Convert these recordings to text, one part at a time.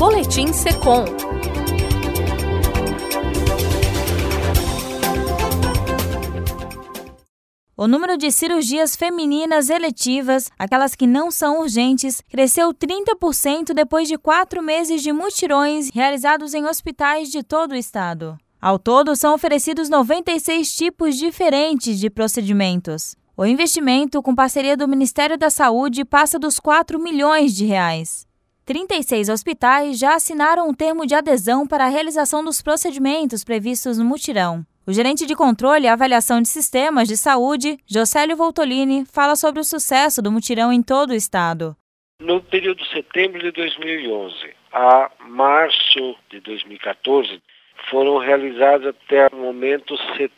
Boletim Secom. O número de cirurgias femininas eletivas, aquelas que não são urgentes, cresceu 30% depois de 4 meses de mutirões realizados em hospitais de todo o estado. Ao todo, são oferecidos 96 tipos diferentes de procedimentos. O investimento, com parceria do Ministério da Saúde, passa dos R$4 milhões. 36 hospitais já assinaram um termo de adesão para a realização dos procedimentos previstos no mutirão. O gerente de controle e avaliação de sistemas de saúde, Jocélio Voltolini, fala sobre o sucesso do mutirão em todo o estado. No período de setembro de 2011 a março de 2014, foram realizados até o momento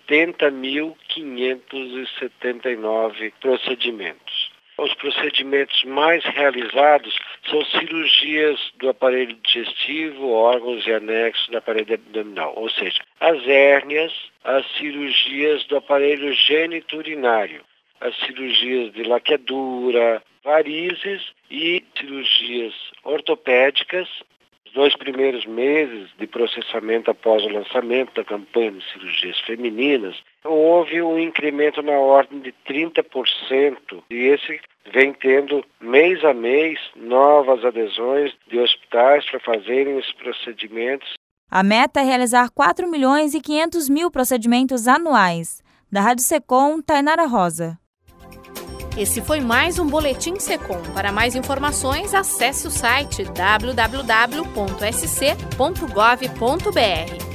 70.579 procedimentos. Os procedimentos mais realizados são cirurgias do aparelho digestivo, órgãos e anexos do aparelho abdominal, ou seja, as hérnias, as cirurgias do aparelho geniturinário, as cirurgias de laqueadura, varizes e cirurgias ortopédicas. Nos 2 primeiros meses de processamento após o lançamento da campanha de cirurgias femininas, houve um incremento na ordem de 30%, e esse vem tendo mês a mês novas adesões de hospitais para fazerem esses procedimentos. A meta é realizar 4.500.000 procedimentos anuais. Da Rádio Secom, Tainara Rosa. Esse foi mais um Boletim Secom. Para mais informações, acesse o site www.sc.gov.br.